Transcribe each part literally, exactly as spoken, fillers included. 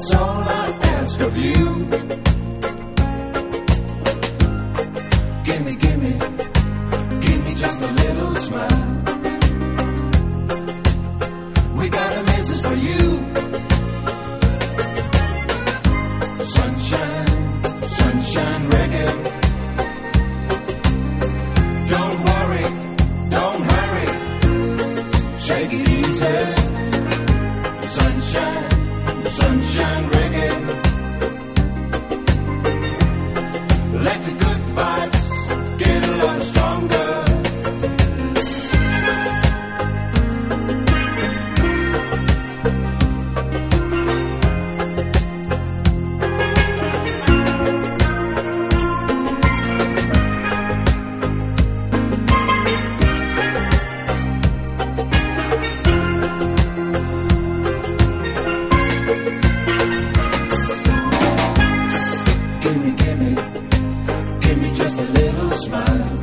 That's all I ask of you. Gimme, gimme, give me just a little smile. We got a message for you. Sunshine, sunshine reggae. Don't worry, don't hurry. Take it easy. Sunshine, sunshine reggae. Let the good vibes get a lot stronger. Gimme, gimme, give me just a little smile.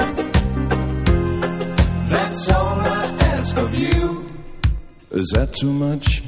That's all I ask of you. Is that too much?